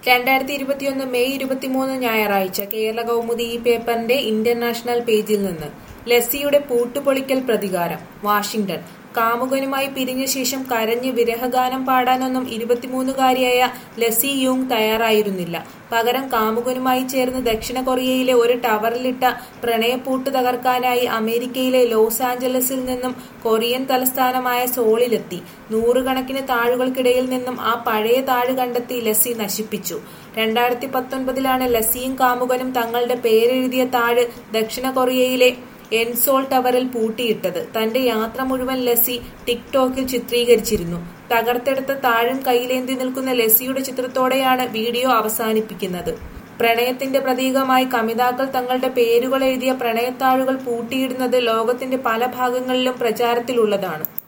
2021 May 23 ഞായറാഴ്ച കേരള കൗമുദി ഈ പേപ്പറിന്റെ ഇന്റർനാഷണൽ പേജിൽ നിന്ന് ലസ്സിയുടെ പൂട്ടുപൊളിക്കൽ പ്രതികാരം. വാഷിംഗ്ടൺ. കാമുകനുമായി പിരിഞ്ഞ ശേഷം കരഞ്ഞ് വിരഹഗാനം പാടാനൊന്നും 23-കാരിയായ ലസ്സി യൂങ് തയ്യാറായിരുന്നില്ല. പകരം കാമുകനുമായി ചേർന്ന് ദക്ഷിണ കൊറിയയിലെ ഒരു ടവറിലിട്ട പ്രണയപ്പൂട്ട് തകർക്കാനായി അമേരിക്കയിലെ ലോസ് ആഞ്ചലസിൽ നിന്നും കൊറിയൻ തലസ്ഥാനമായ സോളിലെത്തി. നൂറുകണക്കിന് താഴുകൾക്കിടയിൽ നിന്നും ആ പഴയ താഴ് കണ്ടെത്തി ലസ്സി നശിപ്പിച്ചു. 2019 ലസ്സിയും കാമുകനും തങ്ങളുടെ പേരെഴുതിയ താഴ് ദക്ഷിണ കൊറിയയിലെ എൻസോൾ ടവറിൽ പൂട്ടിയിട്ടത്. തന്റെ യാത്ര മുഴുവൻ ലസ്സി ടിക്ടോക്കിൽ ചിത്രീകരിച്ചിരുന്നു. തകർത്തെടുത്ത താഴും കയ്യിലേന്തി നിൽക്കുന്ന ലസ്സിയുടെ ചിത്രത്തോടെയാണ് വീഡിയോ അവസാനിപ്പിക്കുന്നത്. പ്രണയത്തിന്റെ പ്രതീകമായി കമിതാക്കൾ തങ്ങളുടെ പേരുകൾ എഴുതിയ പ്രണയത്താഴുകൾ പൂട്ടിയിടുന്നത് ലോകത്തിന്റെ പല ഭാഗങ്ങളിലും പ്രചാരത്തിലുള്ളതാണ്.